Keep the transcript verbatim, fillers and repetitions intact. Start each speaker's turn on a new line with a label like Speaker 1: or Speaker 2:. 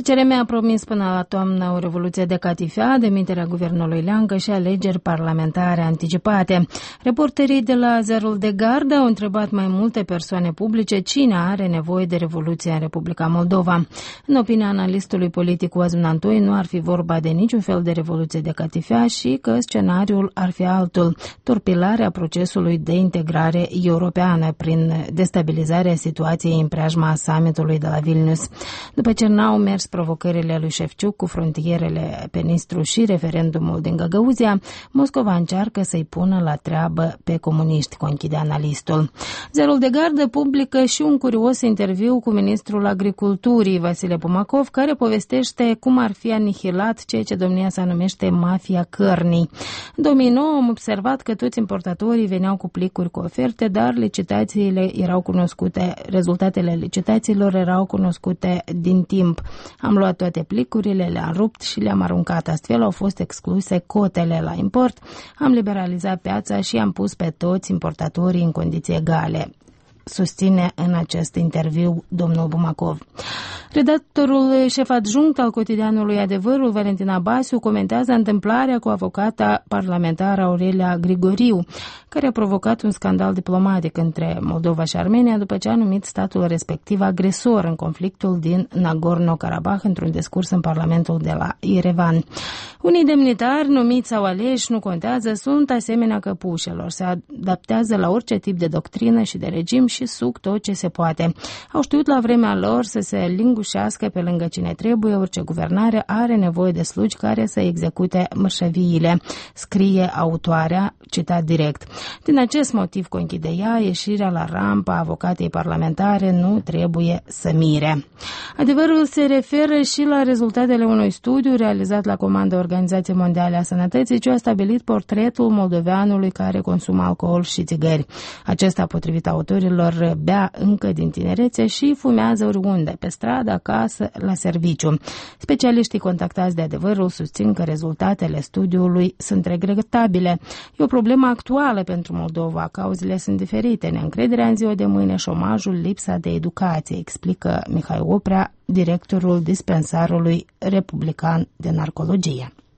Speaker 1: C R M a promis până la toamnă o revoluție de catifea, demiterea guvernului Leancă și alegeri parlamentare anticipate. Reporterii de la Zerul de Gardă au întrebat mai multe persoane publice cine are nevoie de revoluție în Republica Moldova. În opinia analistului politic Oazm Nantoi, nu ar fi vorba de niciun fel de revoluție de catifea și că scenariul ar fi altul, torpilarea procesului de integrare europeană prin destabilizarea situației în preajma summitului de la Vilnius. După ce n-au mers provocările lui Șefciuc cu frontierele pe Nistru și referendumul din Găgăuzia, Moscova încearcă să-i pună la treabă pe comuniști, conchide analistul. Zerul de Gardă publică și un curios interviu cu ministrul agriculturii, Vasile Pomacov, care povestește cum ar fi anihilat ceea ce domnia sa numește mafia cărnii. În două mii nouă am observat că toți importatorii veneau cu plicuri cu oferte, dar licitațiile erau cunoscute, rezultatele licitațiilor erau cunoscute din timp. Am luat toate plicurile, le-am rupt și le-am aruncat. Astfel au fost excluse cotele la import, am liberalizat piața și am pus pe toți importatorii în condiții egale, susține în acest interviu domnul Bumacov. Redactorul șef adjunct al cotidianului Adevărul, Valentina Basiu, comentează întâmplarea cu avocata parlamentară Aurelia Grigoriu, care a provocat un scandal diplomatic între Moldova și Armenia după ce a numit statul respectiv agresor în conflictul din Nagorno-Karabakh într-un discurs în Parlamentul de la Yerevan. Unii demnitari, numiți sau aleși, nu contează, sunt asemenea căpușelor, se adaptează la orice tip de doctrină și de regim și suc tot ce se poate. Au știut la vremea lor să se lingușească pe lângă cine trebuie, orice guvernare are nevoie de slugi care să execute mărșăviile, scrie autoarea, citat direct. Din acest motiv, conchide ea, ieșirea la rampa avocatei parlamentare nu trebuie să mire. Adevărul se referă și la rezultatele unui studiu realizat la comandă Organizației Mondiale a Sănătății, ce a stabilit portretul moldoveanului care consumă alcool și țigări. Acesta, potrivit autorilor, bea încă din tinerețe și fumează oriunde, pe stradă, acasă, la serviciu. Specialiștii contactați de Adevărul susțin că rezultatele studiului sunt regretabile. E o problemă actuală pentru Moldova. Cauzele sunt diferite. Neîncrederea în ziua de mâine, șomajul, lipsa de educație, explică Mihai Oprea, directorul dispensarului republican de narcologie.